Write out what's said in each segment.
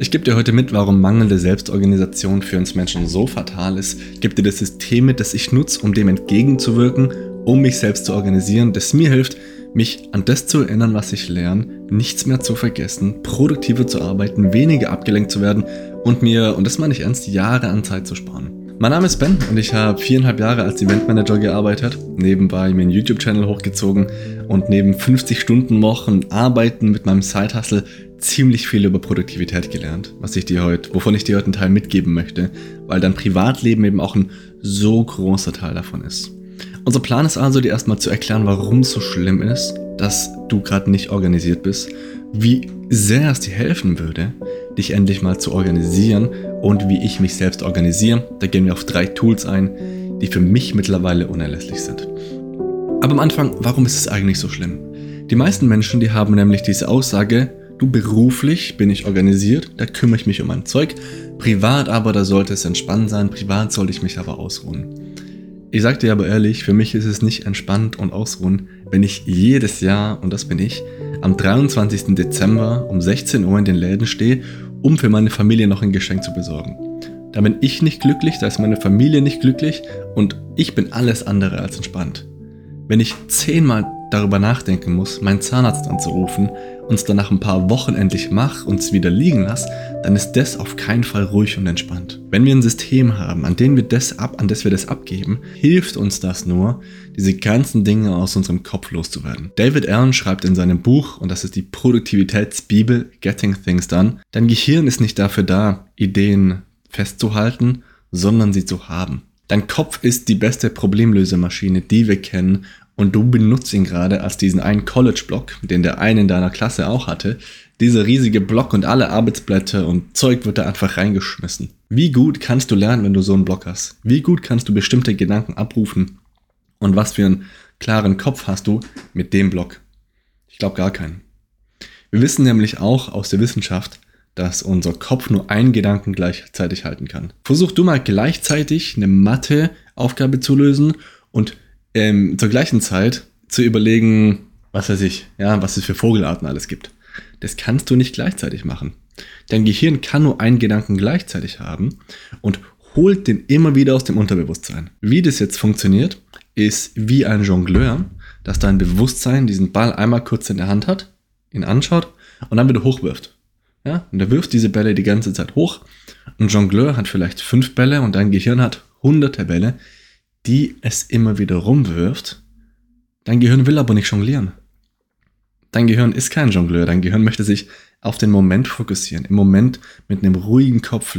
Ich gebe dir heute mit, warum mangelnde Selbstorganisation für uns Menschen so fatal ist. Ich gebe dir das System mit, das ich nutze, um dem entgegenzuwirken, um mich selbst zu organisieren, das mir hilft, mich an das zu erinnern, was ich lerne, nichts mehr zu vergessen, produktiver zu arbeiten, weniger abgelenkt zu werden und mir, und das meine ich ernst, Jahre an Zeit zu sparen. Mein Name ist Ben und ich habe 4,5 Jahre als Eventmanager gearbeitet, nebenbei mir einen YouTube-Channel hochgezogen und neben 50-Stunden-Wochen Arbeiten mit meinem Side-Hustle ziemlich viel über Produktivität gelernt, wovon ich dir heute einen Teil mitgeben möchte, weil dein Privatleben eben auch ein so großer Teil davon ist. Unser Plan ist also, dir erstmal zu erklären, warum es so schlimm ist, dass du gerade nicht organisiert bist, wie sehr es dir helfen würde, dich endlich mal zu organisieren und wie ich mich selbst organisiere. Da gehen wir auf 3 Tools ein, die für mich mittlerweile unerlässlich sind. Aber am Anfang, warum ist es eigentlich so schlimm? Die meisten Menschen, die haben nämlich diese Aussage, du, beruflich bin ich organisiert, da kümmere ich mich um mein Zeug, privat aber, da sollte es entspannt sein, privat sollte ich mich aber ausruhen. Ich sag dir aber ehrlich, für mich ist es nicht entspannt und ausruhen, wenn ich jedes Jahr, und das bin ich, am 23. Dezember um 16 Uhr in den Läden stehe, um für meine Familie noch ein Geschenk zu besorgen. Da bin ich nicht glücklich, da ist meine Familie nicht glücklich und ich bin alles andere als entspannt. Wenn ich 10-mal darüber nachdenken muss, meinen Zahnarzt anzurufen und es dann nach ein paar Wochen endlich mache und es wieder liegen lasse, dann ist das auf keinen Fall ruhig und entspannt. Wenn wir ein System haben, an das wir das abgeben, hilft uns das nur, diese ganzen Dinge aus unserem Kopf loszuwerden. David Allen schreibt in seinem Buch, und das ist die Produktivitätsbibel, Getting Things Done, dein Gehirn ist nicht dafür da, Ideen festzuhalten, sondern sie zu haben. Dein Kopf ist die beste Problemlösemaschine, die wir kennen, und du benutzt ihn gerade als diesen einen College-Block, den der eine in deiner Klasse auch hatte. Dieser riesige Block und alle Arbeitsblätter und Zeug wird da einfach reingeschmissen. Wie gut kannst du lernen, wenn du so einen Block hast? Wie gut kannst du bestimmte Gedanken abrufen? Und was für einen klaren Kopf hast du mit dem Block? Ich glaube gar keinen. Wir wissen nämlich auch aus der Wissenschaft, dass unser Kopf nur einen Gedanken gleichzeitig halten kann. Versuch du mal gleichzeitig eine Mathe-Aufgabe zu lösen und zur gleichen Zeit zu überlegen, was es für Vogelarten alles gibt. Das kannst du nicht gleichzeitig machen. Dein Gehirn kann nur einen Gedanken gleichzeitig haben und holt den immer wieder aus dem Unterbewusstsein. Wie das jetzt funktioniert, ist wie ein Jongleur, dass dein Bewusstsein diesen Ball einmal kurz in der Hand hat, ihn anschaut und dann wieder hochwirft. Ja? Und er wirft diese Bälle die ganze Zeit hoch. Ein Jongleur hat vielleicht 5 Bälle und dein Gehirn hat hunderte Bälle, die es immer wieder rumwirft. Dein Gehirn will aber nicht jonglieren. Dein Gehirn ist kein Jongleur. Dein Gehirn möchte sich auf den Moment fokussieren, im Moment mit einem ruhigen Kopf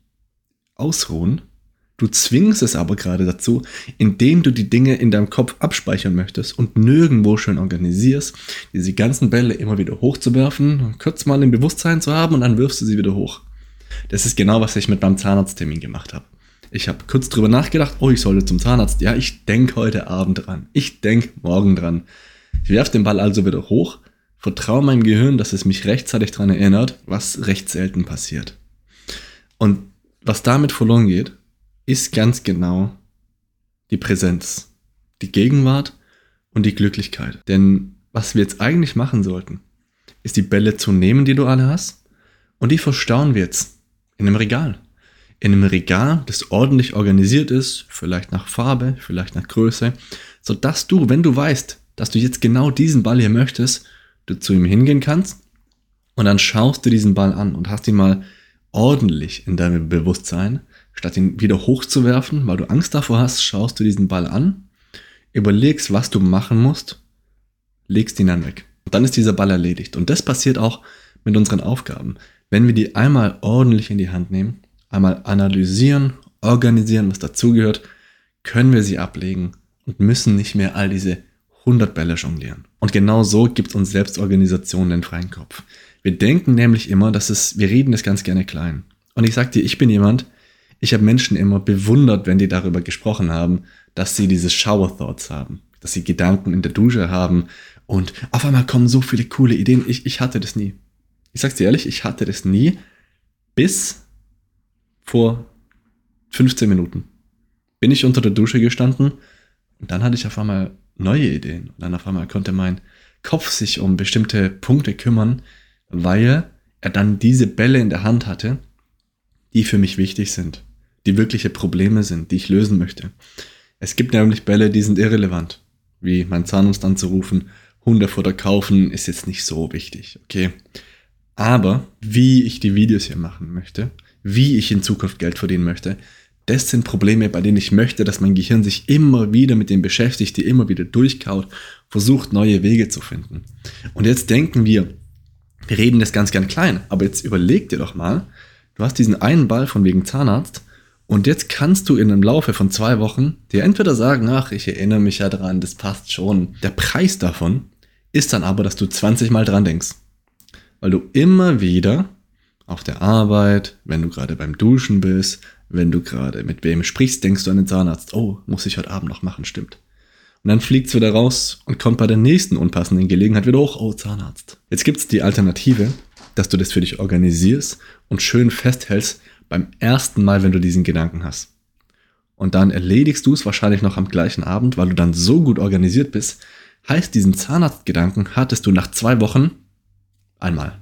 ausruhen. Du zwingst es aber gerade dazu, indem du die Dinge in deinem Kopf abspeichern möchtest und nirgendwo schön organisierst, diese ganzen Bälle immer wieder hochzuwerfen, kurz mal im Bewusstsein zu haben und dann wirfst du sie wieder hoch. Das ist genau, was ich mit meinem Zahnarzttermin gemacht habe. Ich habe kurz drüber nachgedacht, ich sollte zum Zahnarzt. Ja, ich denke heute Abend dran. Ich denke morgen dran. Ich werfe den Ball also wieder hoch, vertraue meinem Gehirn, dass es mich rechtzeitig daran erinnert, was recht selten passiert. Und was damit verloren geht, ist ganz genau die Präsenz, die Gegenwart und die Glücklichkeit. Denn was wir jetzt eigentlich machen sollten, ist die Bälle zu nehmen, die du alle hast, und die verstauen wir jetzt in einem Regal. In einem Regal, das ordentlich organisiert ist, vielleicht nach Farbe, vielleicht nach Größe, sodass du, wenn du weißt, dass du jetzt genau diesen Ball hier möchtest, du zu ihm hingehen kannst und dann schaust du diesen Ball an und hast ihn mal ordentlich in deinem Bewusstsein, statt ihn wieder hochzuwerfen, weil du Angst davor hast, schaust du diesen Ball an, überlegst, was du machen musst, legst ihn dann weg. Und dann ist dieser Ball erledigt. Und das passiert auch mit unseren Aufgaben. Wenn wir die einmal ordentlich in die Hand nehmen, einmal analysieren, organisieren, was dazugehört, können wir sie ablegen und müssen nicht mehr all diese 100 Bälle jonglieren. Und genau so gibt uns Selbstorganisation den freien Kopf. Wir denken nämlich immer, wir reden das ganz gerne klein. Und ich sag dir, ich habe Menschen immer bewundert, wenn die darüber gesprochen haben, dass sie diese Shower Thoughts haben, dass sie Gedanken in der Dusche haben und auf einmal kommen so viele coole Ideen. Ich hatte das nie. Ich sag's dir ehrlich, ich hatte das nie, bis vor 15 Minuten bin ich unter der Dusche gestanden und dann hatte ich auf einmal neue Ideen. Und dann auf einmal konnte mein Kopf sich um bestimmte Punkte kümmern, weil er dann diese Bälle in der Hand hatte, die für mich wichtig sind, die wirkliche Probleme sind, die ich lösen möchte. Es gibt nämlich Bälle, die sind irrelevant, wie meinen Zahnarzt anzurufen, Hundefutter kaufen, ist jetzt nicht so wichtig, okay? Aber wie ich die Videos hier machen möchte, wie ich in Zukunft Geld verdienen möchte, das sind Probleme, bei denen ich möchte, dass mein Gehirn sich immer wieder mit denen beschäftigt, die immer wieder durchkaut, versucht, neue Wege zu finden. Und jetzt denken wir reden das ganz klein, aber jetzt überleg dir doch mal, du hast diesen einen Ball von wegen Zahnarzt und jetzt kannst du in einem Laufe von 2 Wochen dir entweder sagen, ach, ich erinnere mich ja dran, das passt schon. Der Preis davon ist dann aber, dass du 20 Mal dran denkst. Weil du immer wieder auf der Arbeit, wenn du gerade beim Duschen bist, wenn du gerade mit wem sprichst, denkst du an den Zahnarzt, oh, muss ich heute Abend noch machen, stimmt. Und dann fliegt es wieder raus und kommt bei der nächsten unpassenden Gelegenheit wieder hoch, oh, Zahnarzt. Jetzt gibt es die Alternative, dass du das für dich organisierst und schön festhältst beim ersten Mal, wenn du diesen Gedanken hast. Und dann erledigst du es wahrscheinlich noch am gleichen Abend, weil du dann so gut organisiert bist. Heißt, diesen Zahnarztgedanken hattest du nach 2 Wochen einmal.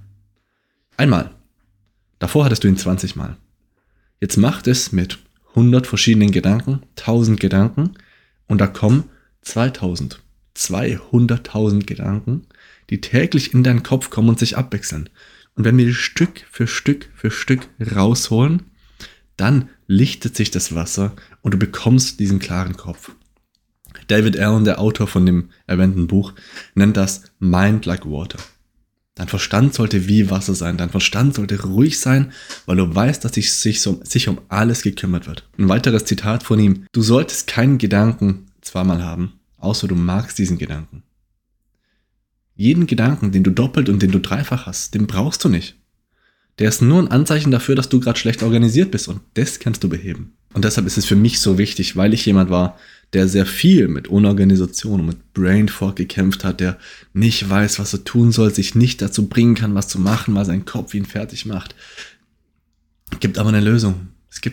Davor hattest du ihn 20 Mal. Jetzt mach es mit 100 verschiedenen Gedanken, 1000 Gedanken und da kommen 200.000 Gedanken, die täglich in deinen Kopf kommen und sich abwechseln. Und wenn wir die Stück für Stück rausholen, dann lichtet sich das Wasser und du bekommst diesen klaren Kopf. David Allen, der Autor von dem erwähnten Buch, nennt das Mind like Water. Dein Verstand sollte wie Wasser sein. Dein Verstand sollte ruhig sein, weil du weißt, dass sich um alles gekümmert wird. Ein weiteres Zitat von ihm. Du solltest keinen Gedanken zweimal haben, außer du magst diesen Gedanken. Jeden Gedanken, den du doppelt und den du dreifach hast, den brauchst du nicht. Der ist nur ein Anzeichen dafür, dass du gerade schlecht organisiert bist und das kannst du beheben. Und deshalb ist es für mich so wichtig, weil ich jemand war, der sehr viel mit Unorganisation und mit Brain Fog gekämpft hat, der nicht weiß, was er tun soll, sich nicht dazu bringen kann, was zu machen, weil sein Kopf ihn fertig macht. Es gibt aber eine Lösung.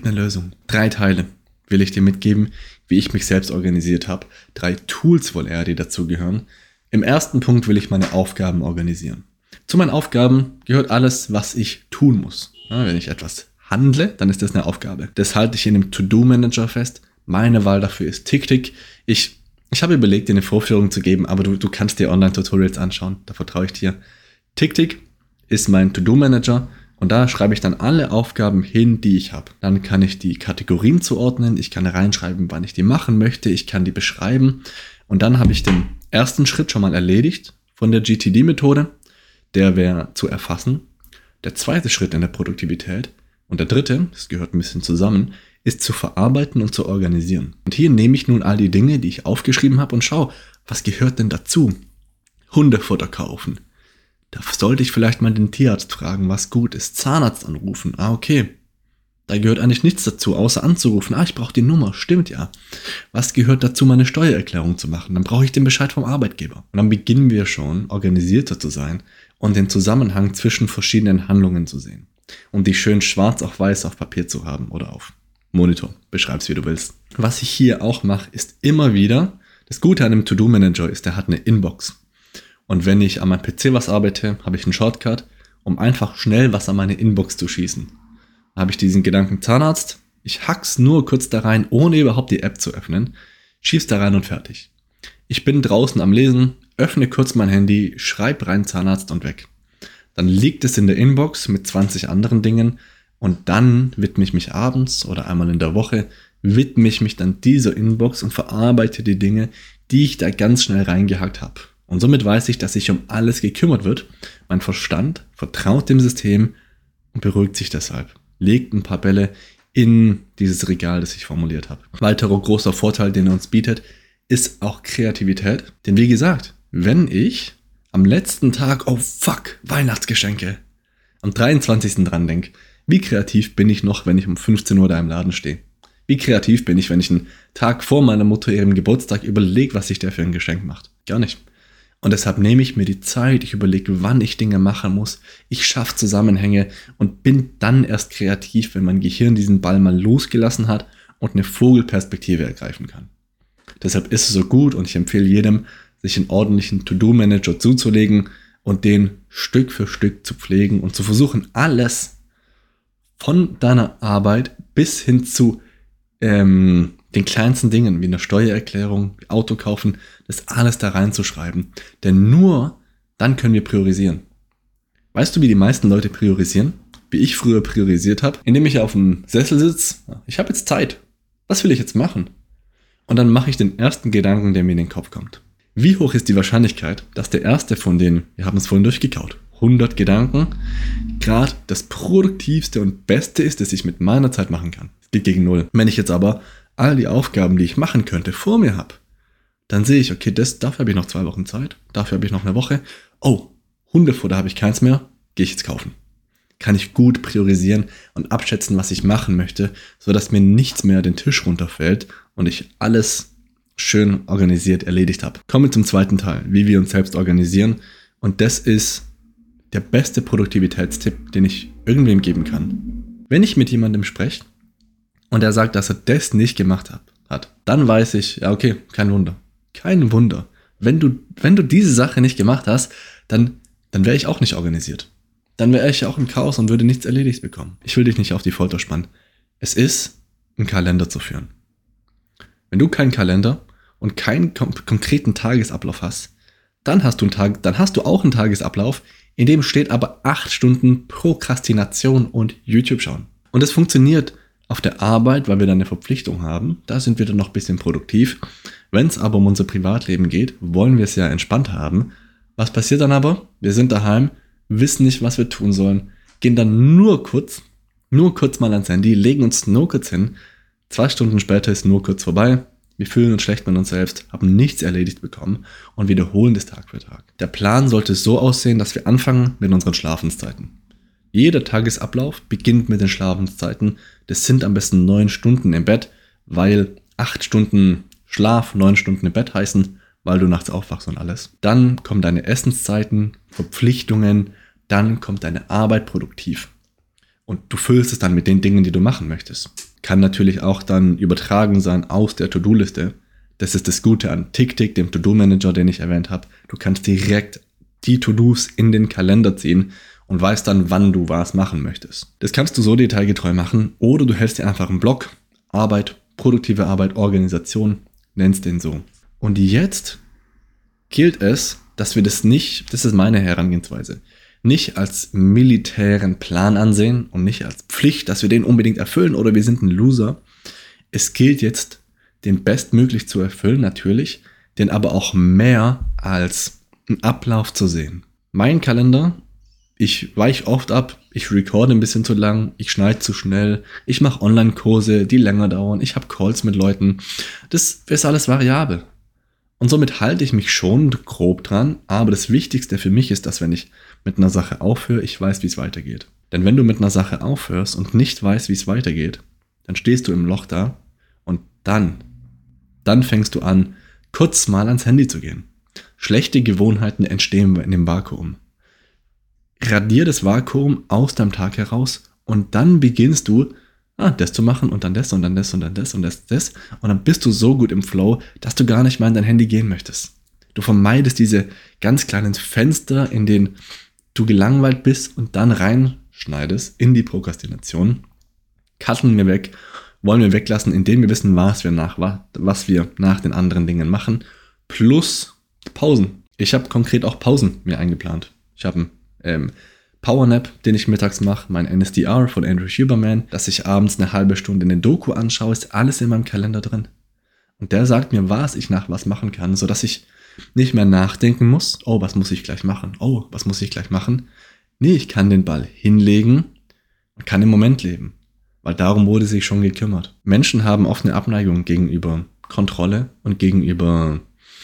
3 Teile will ich dir mitgeben, wie ich mich selbst organisiert habe. 3 Tools wohl eher, die dazu gehören. Im ersten Punkt will ich meine Aufgaben organisieren. Zu meinen Aufgaben gehört alles, was ich tun muss. Ja, wenn ich etwas handle, dann ist das eine Aufgabe. Das halte ich in einem To-Do-Manager fest. Meine Wahl dafür ist TickTick. Ich habe überlegt, dir eine Vorführung zu geben, aber du kannst dir Online-Tutorials anschauen. Da vertraue ich dir. TickTick ist mein To-Do-Manager und da schreibe ich dann alle Aufgaben hin, die ich habe. Dann kann ich die Kategorien zuordnen. Ich kann reinschreiben, wann ich die machen möchte. Ich kann die beschreiben. Und dann habe ich den ersten Schritt schon mal erledigt von der GTD-Methode. Der wäre zu erfassen. Der zweite Schritt in der Produktivität und der dritte, das gehört ein bisschen zusammen, ist zu verarbeiten und zu organisieren. Und hier nehme ich nun all die Dinge, die ich aufgeschrieben habe und schaue, was gehört denn dazu? Hundefutter kaufen. Da sollte ich vielleicht mal den Tierarzt fragen, was gut ist. Zahnarzt anrufen. Okay. Da gehört eigentlich nichts dazu, außer anzurufen. Ich brauche die Nummer. Stimmt ja. Was gehört dazu, meine Steuererklärung zu machen? Dann brauche ich den Bescheid vom Arbeitgeber. Und dann beginnen wir schon, organisierter zu sein und den Zusammenhang zwischen verschiedenen Handlungen zu sehen. Um die schön schwarz auf weiß auf Papier zu haben oder auf Monitor. Beschreib's, wie du willst. Was ich hier auch mache, ist immer wieder, das Gute an einem To-Do-Manager ist, der hat eine Inbox. Und wenn ich an meinem PC was arbeite, habe ich einen Shortcut, um einfach schnell was an meine Inbox zu schießen. Habe ich diesen Gedanken Zahnarzt, ich hack's nur kurz da rein, ohne überhaupt die App zu öffnen, schieb's da rein und fertig. Ich bin draußen am Lesen, öffne kurz mein Handy, schreib rein Zahnarzt und weg. Dann liegt es in der Inbox mit 20 anderen Dingen und dann widme ich mich abends oder einmal in der Woche, widme ich mich dann dieser Inbox und verarbeite die Dinge, die ich da ganz schnell reingehackt habe. Und somit weiß ich, dass sich um alles gekümmert wird. Mein Verstand vertraut dem System und beruhigt sich deshalb. Legt ein paar Bälle in dieses Regal, das ich formuliert habe. Weiterer großer Vorteil, den er uns bietet, ist auch Kreativität. Denn wie gesagt, wenn ich am letzten Tag, oh fuck, Weihnachtsgeschenke, am 23. dran denke, wie kreativ bin ich noch, wenn ich um 15 Uhr da im Laden stehe? Wie kreativ bin ich, wenn ich einen Tag vor meiner Mutter ihrem Geburtstag überlege, was sich der für ein Geschenk macht? Gar nicht. Und deshalb nehme ich mir die Zeit, ich überlege, wann ich Dinge machen muss, ich schaffe Zusammenhänge und bin dann erst kreativ, wenn mein Gehirn diesen Ball mal losgelassen hat und eine Vogelperspektive ergreifen kann. Deshalb ist es so gut und ich empfehle jedem, sich einen ordentlichen To-Do-Manager zuzulegen und den Stück für Stück zu pflegen und zu versuchen, alles von deiner Arbeit bis hin zu den kleinsten Dingen wie eine Steuererklärung, Auto kaufen, das alles da reinzuschreiben. Denn nur dann können wir priorisieren. Weißt du, wie die meisten Leute priorisieren? Wie ich früher priorisiert habe? Indem ich auf dem Sessel sitze, ich habe jetzt Zeit. Was will ich jetzt machen? Und dann mache ich den ersten Gedanken, der mir in den Kopf kommt. Wie hoch ist die Wahrscheinlichkeit, dass der erste von denen, wir haben es vorhin durchgekaut, 100 Gedanken, gerade das produktivste und beste ist, das ich mit meiner Zeit machen kann? Es geht gegen 0. Wenn ich jetzt aber all die Aufgaben, die ich machen könnte, vor mir habe, dann sehe ich, okay, dafür habe ich noch 2 Wochen Zeit, dafür habe ich noch eine Woche. Oh, Hundefutter habe ich keins mehr, gehe ich jetzt kaufen. Kann ich gut priorisieren und abschätzen, was ich machen möchte, sodass mir nichts mehr den Tisch runterfällt und ich alles schön organisiert erledigt habe. Kommen wir zum zweiten Teil, wie wir uns selbst organisieren. Und das ist der beste Produktivitätstipp, den ich irgendwem geben kann. Wenn ich mit jemandem spreche und er sagt, dass er das nicht gemacht hat, dann weiß ich, ja okay, kein Wunder. Kein Wunder. Wenn du diese Sache nicht gemacht hast, dann wäre ich auch nicht organisiert. Dann wäre ich auch im Chaos und würde nichts erledigt bekommen. Ich will dich nicht auf die Folter spannen. Es ist, einen Kalender zu führen. Wenn du keinen Kalender und keinen konkreten Tagesablauf hast, dann hast du auch einen Tagesablauf, in dem steht aber 8 Stunden Prokrastination und YouTube schauen. Und das funktioniert auf der Arbeit, weil wir dann eine Verpflichtung haben. Da sind wir dann noch ein bisschen produktiv. Wenn es aber um unser Privatleben geht, wollen wir es ja entspannt haben. Was passiert dann aber? Wir sind daheim, wissen nicht, was wir tun sollen, gehen dann nur kurz mal ans Handy, legen uns nur kurz hin. 2 Stunden später ist nur kurz vorbei. Wir fühlen uns schlecht mit uns selbst, haben nichts erledigt bekommen und wiederholen das Tag für Tag. Der Plan sollte so aussehen, dass wir anfangen mit unseren Schlafenszeiten. Jeder Tagesablauf beginnt mit den Schlafenszeiten. Das sind am besten 9 Stunden im Bett, weil 8 Stunden Schlaf, 9 Stunden im Bett heißen, weil du nachts aufwachst und alles. Dann kommen deine Essenszeiten, Verpflichtungen, dann kommt deine Arbeit produktiv. Und du füllst es dann mit den Dingen, die du machen möchtest. Kann natürlich auch dann übertragen sein aus der To-Do-Liste. Das ist das Gute an TickTick, dem To-Do-Manager, den ich erwähnt habe. Du kannst direkt die To-Dos in den Kalender ziehen und weißt dann, wann du was machen möchtest. Das kannst du so detailgetreu machen oder du hältst dir einfach einen Block, Arbeit, produktive Arbeit, Organisation, nennst den so. Und jetzt gilt es, dass wir das nicht, das ist meine Herangehensweise, nicht als militären Plan ansehen und nicht als Pflicht, dass wir den unbedingt erfüllen oder wir sind ein Loser. Es gilt jetzt, den bestmöglich zu erfüllen, natürlich, den aber auch mehr als einen Ablauf zu sehen. Mein Kalender, ich weiche oft ab, ich recorde ein bisschen zu lang, ich schneide zu schnell, ich mache Online-Kurse, die länger dauern, ich habe Calls mit Leuten. Das ist alles variabel. Und somit halte ich mich schon grob dran, aber das Wichtigste für mich ist, dass wenn ich mit einer Sache aufhöre, ich weiß, wie es weitergeht. Denn wenn du mit einer Sache aufhörst und nicht weißt, wie es weitergeht, dann stehst du im Loch da und dann fängst du an, kurz mal ans Handy zu gehen. Schlechte Gewohnheiten entstehen in dem Vakuum. Radier das Vakuum aus deinem Tag heraus und dann beginnst du, das zu machen und dann das und dann das und dann das und das und dann bist du so gut im Flow, dass du gar nicht mehr in dein Handy gehen möchtest. Du vermeidest diese ganz kleinen Fenster, in denen du gelangweilt bist und dann reinschneidest in die Prokrastination. Cutten wir weg, wollen wir weglassen, indem wir wissen, was wir nach den anderen Dingen machen, plus Pausen. Ich habe konkret auch Pausen mir eingeplant. Ich habe einen Powernap, den ich mittags mache, mein NSDR von Andrew Huberman, dass ich abends eine halbe Stunde eine Doku anschaue, ist alles in meinem Kalender drin. Und der sagt mir, was ich nach was machen kann, sodass ich nicht mehr nachdenken muss, oh, was muss ich gleich machen? Oh, was muss ich gleich machen? Nee, ich kann den Ball hinlegen und kann im Moment leben, weil darum wurde sich schon gekümmert. Menschen haben oft eine Abneigung gegenüber Kontrolle und gegenüber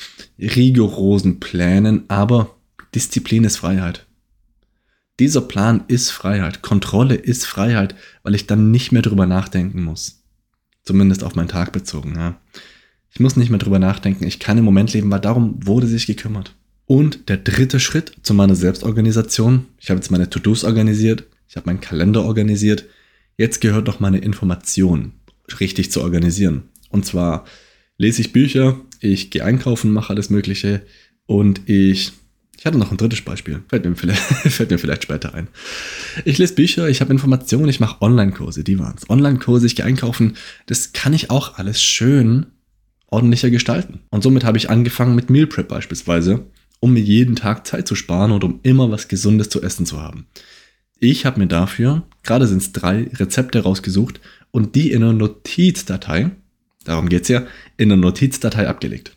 rigorosen Plänen, aber Disziplin ist Freiheit. Dieser Plan ist Freiheit, Kontrolle ist Freiheit, weil ich dann nicht mehr drüber nachdenken muss. Zumindest auf meinen Tag bezogen, ja. Ich muss nicht mehr drüber nachdenken, ich kann im Moment leben, weil darum wurde sich gekümmert. Und der dritte Schritt zu meiner Selbstorganisation, ich habe jetzt meine To-Dos organisiert, ich habe meinen Kalender organisiert, jetzt gehört noch meine Information richtig zu organisieren. Und zwar lese ich Bücher, ich gehe einkaufen, mache alles Mögliche und ich Ich hatte noch ein drittes Beispiel, fällt mir vielleicht später ein. Ich lese Bücher, ich habe Informationen, ich mache Online-Kurse, die waren's. Online-Kurse, ich gehe einkaufen, das kann ich auch alles schön ordentlicher gestalten. Und somit habe ich angefangen mit Meal Prep beispielsweise, um mir jeden Tag Zeit zu sparen und um immer was Gesundes zu essen zu haben. Ich habe mir dafür, gerade sind es 3 Rezepte rausgesucht und die in einer Notizdatei, darum geht es ja, in einer Notizdatei abgelegt.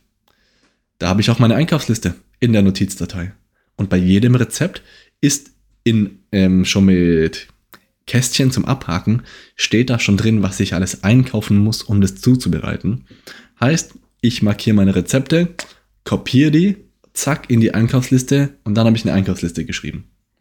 Da habe ich auch meine Einkaufsliste in der Notizdatei. Und bei jedem Rezept ist schon mit Kästchen zum Abhaken, steht da schon drin, was ich alles einkaufen muss, um das zuzubereiten. Heißt, ich markiere meine Rezepte, kopiere die, zack, in die Einkaufsliste und dann habe ich eine Einkaufsliste geschrieben.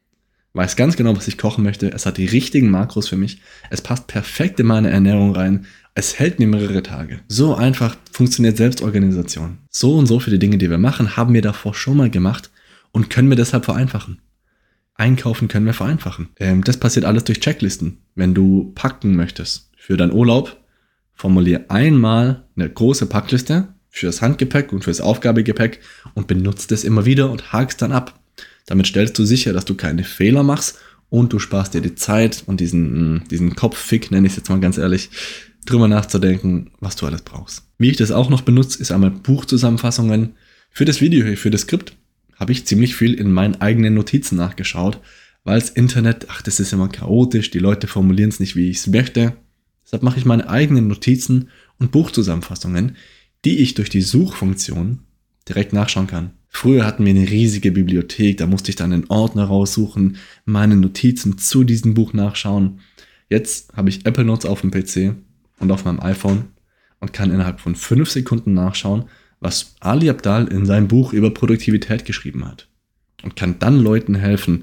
Weiß ganz genau, was ich kochen möchte. Es hat die richtigen Makros für mich. Es passt perfekt in meine Ernährung rein. Es hält mir mehrere Tage. So einfach funktioniert Selbstorganisation. So und so viele Dinge, die wir machen, haben wir davor schon mal gemacht und können wir deshalb vereinfachen. Einkaufen können wir vereinfachen. Das passiert alles durch Checklisten. Wenn du packen möchtest für deinen Urlaub, formulier einmal eine große Packliste fürs Handgepäck und fürs Aufgabegepäck und benutzt es immer wieder und hakst dann ab. Damit stellst du sicher, dass du keine Fehler machst und du sparst dir die Zeit und diesen Kopffick, nenne ich es jetzt mal ganz ehrlich, drüber nachzudenken, was du alles brauchst. Wie ich das auch noch benutze, ist einmal Buchzusammenfassungen. Für das Video hier, für das Skript, habe ich ziemlich viel in meinen eigenen Notizen nachgeschaut, weil das Internet, das ist immer chaotisch, die Leute formulieren es nicht, wie ich es möchte. Deshalb mache ich meine eigenen Notizen und Buchzusammenfassungen, die ich durch die Suchfunktion direkt nachschauen kann. Früher hatten wir eine riesige Bibliothek, da musste ich dann einen Ordner raussuchen, meine Notizen zu diesem Buch nachschauen. Jetzt habe ich Apple Notes auf dem PC und auf meinem iPhone und kann innerhalb von 5 Sekunden nachschauen, was Ali Abdaal in seinem Buch über Produktivität geschrieben hat. Und kann dann Leuten helfen,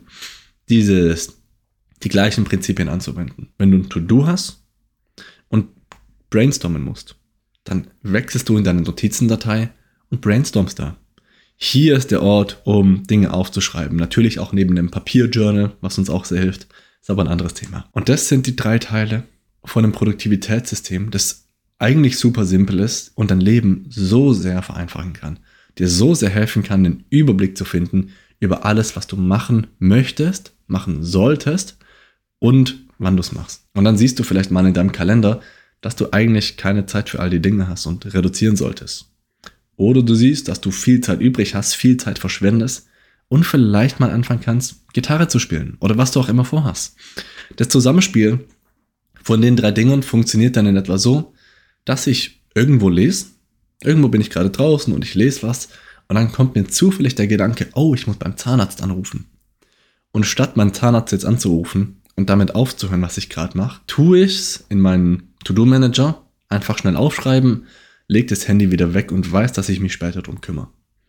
die gleichen Prinzipien anzuwenden. Wenn du ein To-Do hast und brainstormen musst, dann wechselst du in deine Notizendatei und brainstormst da. Hier ist der Ort, um Dinge aufzuschreiben. Natürlich auch neben dem Papierjournal, was uns auch sehr hilft. Ist aber ein anderes Thema. Und das sind die 3 Teile von einem Produktivitätssystem, das eigentlich super simpel ist und dein Leben so sehr vereinfachen kann. Dir so sehr helfen kann, den Überblick zu finden über alles, was du machen möchtest, machen solltest und wann du es machst. Und dann siehst du vielleicht mal in deinem Kalender, dass du eigentlich keine Zeit für all die Dinge hast und reduzieren solltest. Oder du siehst, dass du viel Zeit übrig hast, viel Zeit verschwendest und vielleicht mal anfangen kannst, Gitarre zu spielen oder was du auch immer vorhast. Das Zusammenspiel von den 3 Dingen funktioniert dann in etwa so, dass ich irgendwo lese, irgendwo bin ich gerade draußen und ich lese was und dann kommt mir zufällig der Gedanke, ich muss beim Zahnarzt anrufen. Und statt meinen Zahnarzt jetzt anzurufen und damit aufzuhören, was ich gerade mache, tue ich es in meinen To-Do-Manager, einfach schnell aufschreiben, lege das Handy wieder weg und weiß, dass ich mich später drum kümmere.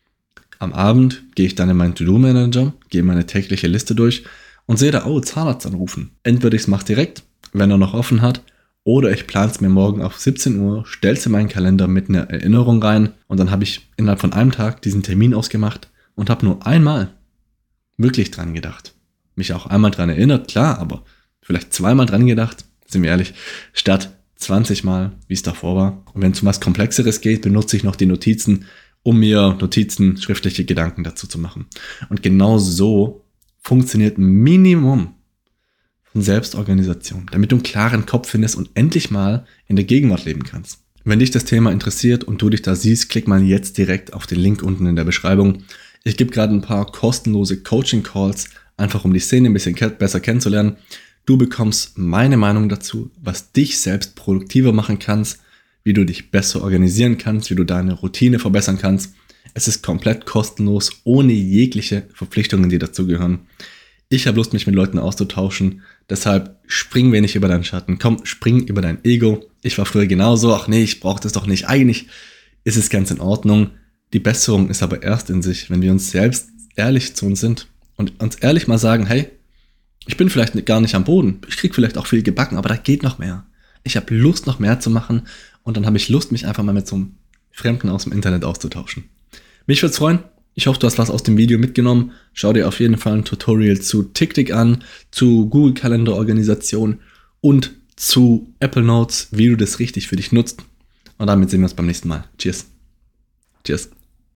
Am Abend gehe ich dann in meinen To-Do-Manager, gehe meine tägliche Liste durch und sehe da, Zahnarzt anrufen. Entweder ich es mache direkt, wenn er noch offen hat, oder ich plane es mir morgen auf 17 Uhr, stelle es in meinen Kalender mit einer Erinnerung rein und dann habe ich innerhalb von einem Tag diesen Termin ausgemacht und habe nur einmal wirklich dran gedacht. Mich auch einmal dran erinnert, klar, aber vielleicht 2-mal dran gedacht, sind wir ehrlich, statt 20 Mal, wie es davor war. Und wenn es um was Komplexeres geht, benutze ich noch die Notizen, um mir Notizen, schriftliche Gedanken dazu zu machen. Und genau so funktioniert ein Minimum von Selbstorganisation, damit du einen klaren Kopf findest und endlich mal in der Gegenwart leben kannst. Wenn dich das Thema interessiert und du dich da siehst, klick mal jetzt direkt auf den Link unten in der Beschreibung. Ich gebe gerade ein paar kostenlose Coaching-Calls, einfach um die Szene ein bisschen besser kennenzulernen. Du bekommst meine Meinung dazu, was dich selbst produktiver machen kannst, wie du dich besser organisieren kannst, wie du deine Routine verbessern kannst. Es ist komplett kostenlos, ohne jegliche Verpflichtungen, die dazugehören. Ich habe Lust, mich mit Leuten auszutauschen, deshalb spring wenig über deinen Schatten. Komm, spring über dein Ego. Ich war früher genauso, ich brauche das doch nicht. Eigentlich ist es ganz in Ordnung. Die Besserung ist aber erst in sich, wenn wir uns selbst ehrlich zu uns sind und uns ehrlich mal sagen, hey, ich bin vielleicht gar nicht am Boden. Ich kriege vielleicht auch viel gebacken, aber da geht noch mehr. Ich habe Lust, noch mehr zu machen und dann habe ich Lust, mich einfach mal mit so einem Fremden aus dem Internet auszutauschen. Mich würde es freuen. Ich hoffe, du hast was aus dem Video mitgenommen. Schau dir auf jeden Fall ein Tutorial zu TickTick an, zu Google Kalender Organisation und zu Apple Notes, wie du das richtig für dich nutzt. Und damit sehen wir uns beim nächsten Mal. Cheers. Cheers.